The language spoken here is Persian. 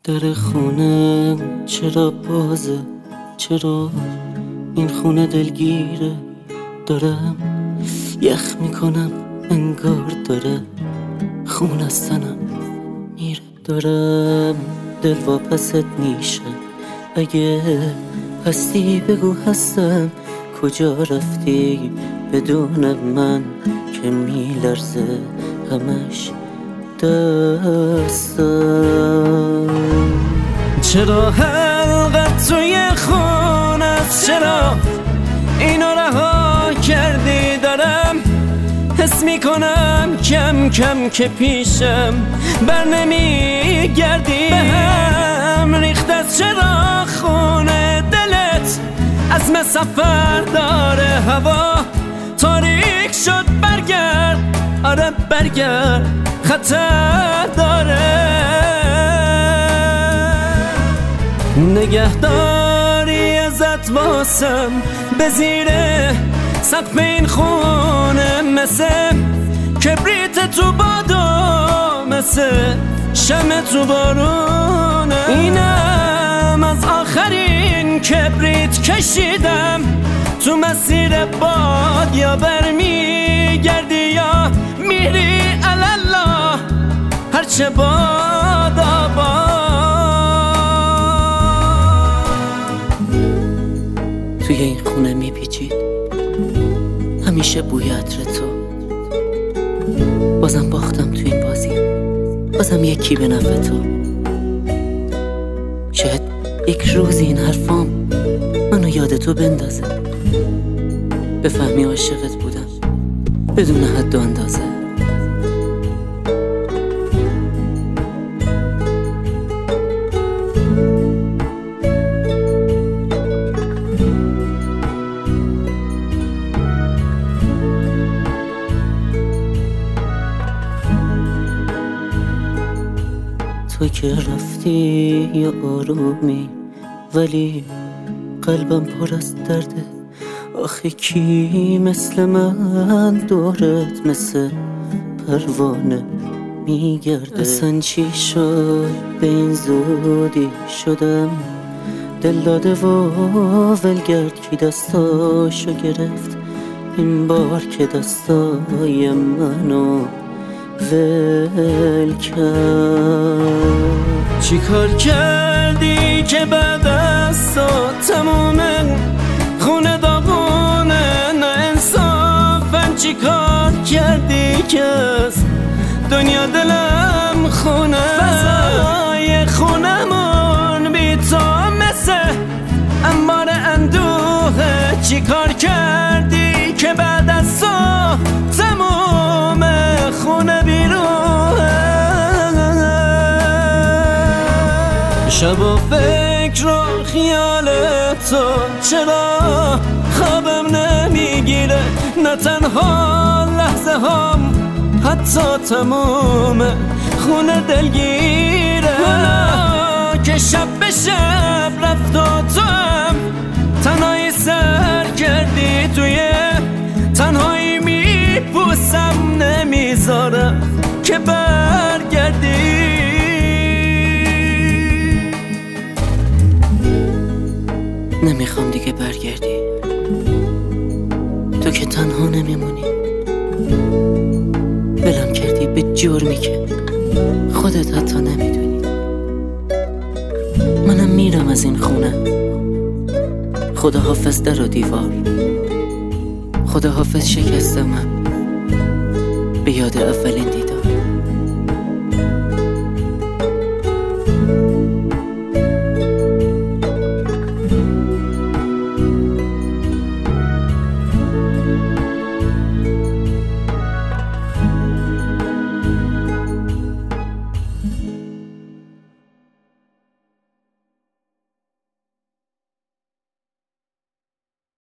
در خونه چرا بازه؟ چرا این خونه دلگیره؟ دارم یخ میکنم انگار داره خون از تنم میره. دارم دل واپست میشه، اگه هستی بگو هستم. کجا رفتی بدون من که میلرزه همش دستم؟ چرا حلقت توی خونه است؟ چرا اینو رها کردی؟ دارم حس میکنم کم کم که پیشم بر نمیگردی. به هم ریخت از چرا خونه دلت؟ عزم سفر داره، هوا تاریک شد. برگرد، آره برگرد، خطر داره. نگهداری ازت واسم به زیر سقف این خونه، مثل کبریت تو بادو، مثل شمع تو بارونه. اینم از آخرین کبریت کشیدم تو مسیر باد. یا برمیگردی یا میری الله، هرچه باد آباد. توی این خونه میپیچید همیشه بوی عطر تو. بازم باختم تو این بازی، بازم یکی به نفع تو. شاید یک روز این حرفام منو یاد تو بندازه، بفهمی عاشقت بودم بدون حد و اندازه. تو که رفتی یا آرومی، ولی قلبم پر از درده. آخه کی مثل من دورت مثل پروانه میگرده؟ اصلا چی شد به این زودی شدم دل داده و ولگرد؟ کی دستاشو گرفت این بار که دستای منو ول کرد؟ چی کار کردی که بعد از تو تمومه خونه داغونه؟ نه انصافن چی کار کردی که از دنیا دلم خونه؟ فضای خونمون بی تو مثل انبار اندوه. چی کار کردی که بعد از تو تموم خونه بیروه؟ شب و فکر و خیال تو چرا خوابم نمیگیره؟ نه تنها لحظه هم حتی تموم خونه دلگیره. حالا که شب به شب رفت و تو هم تنهایی سر کردی، توی تنهایی میپوسم نمیذارم که برگردی. نمیخوام دیگه برگردی، تو که تنها نمیمونی. بلم کردی به جرمی که خودت حتی نمیدونی. منم میرم از این خونه. خدا حافظ در و دیوار، خدا حافظ شکستم به یاد اولین دیدار.